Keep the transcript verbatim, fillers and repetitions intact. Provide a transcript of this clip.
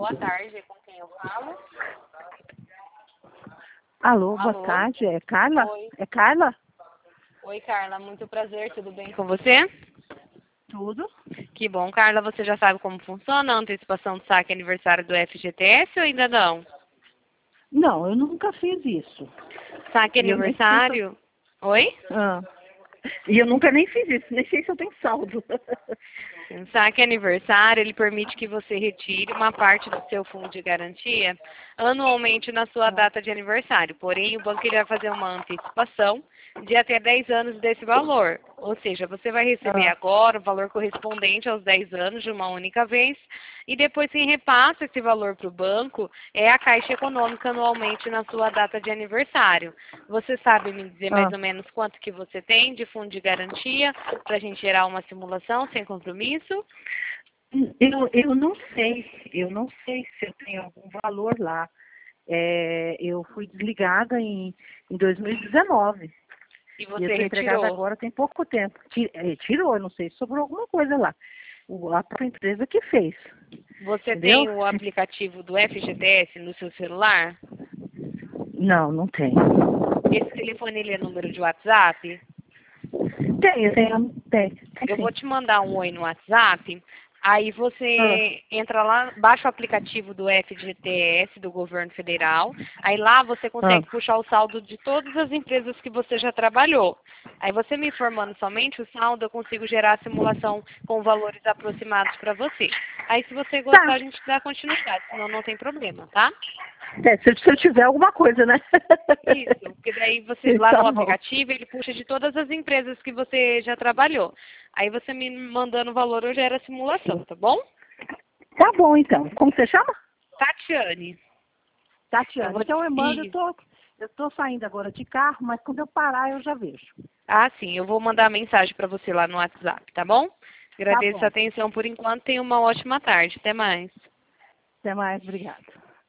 Boa tarde, com quem eu falo? Alô, Alô? boa tarde, é Carla? Oi. É Carla? Oi, Carla, muito prazer, tudo bem com você? Tudo? Que bom, Carla, você já sabe como funciona a antecipação do saque aniversário do F G T S ou ainda não? Não, eu nunca fiz isso. Saque E eu nem sei se aniversário? Oi? eu... Ah. E eu nunca nem fiz isso, nem sei se eu tenho saldo. O saque aniversário, ele permite que você retire uma parte do seu fundo de garantia anualmente na sua data de aniversário. Porém, o banco ele vai fazer uma antecipação de até dez anos desse valor. Ou seja, você vai receber Ah. agora o valor correspondente aos dez anos de uma única vez e depois quem repassa esse valor para o banco é a Caixa Econômica anualmente na sua data de aniversário. Você sabe me dizer mais Ah. ou menos quanto que você tem de fundo de garantia para a gente gerar uma simulação sem compromisso? Eu, eu não sei, eu não sei se eu tenho algum valor lá. É, eu fui desligada em, em dois mil e dezenove. E E eu você estou empregada retirou? agora tem pouco tempo. Ti- eh, Tirou, eu não sei se sobrou alguma coisa lá. O- A própria empresa que fez. Você Entendeu? tem o aplicativo do F G T S no seu celular? Não, não tem. Esse telefone ele é número de WhatsApp? Tem, tem, tem, tem Eu sim. vou te mandar um oi no WhatsApp. Aí Ah, você entra lá, baixa o aplicativo do F G T S, do governo federal. Aí lá você ah. consegue puxar o saldo de todas as empresas que você já trabalhou. Aí você me informando somente o saldo, eu consigo gerar a simulação com valores aproximados para você. Aí se você gostar, Tá. a gente dá continuidade, senão não tem problema, tá? É, se, eu se eu tiver alguma coisa, né? Isso, porque daí você, lá Tá no bom. aplicativo, ele puxa de todas as empresas que você já trabalhou. Aí você me mandando o valor, eu gero a simulação, tá bom? Tá bom, então. Como você chama? Tatiane. Eu Tatiana. vou te... Então eu mando, eu Isso. tô, eu tô saindo agora de carro, mas quando eu parar eu já vejo. Ah, sim, eu vou mandar a mensagem para você lá no WhatsApp, tá bom? Tá Agradeço a bom. atenção por enquanto. Tenha uma ótima tarde. Até mais. Até mais, obrigada.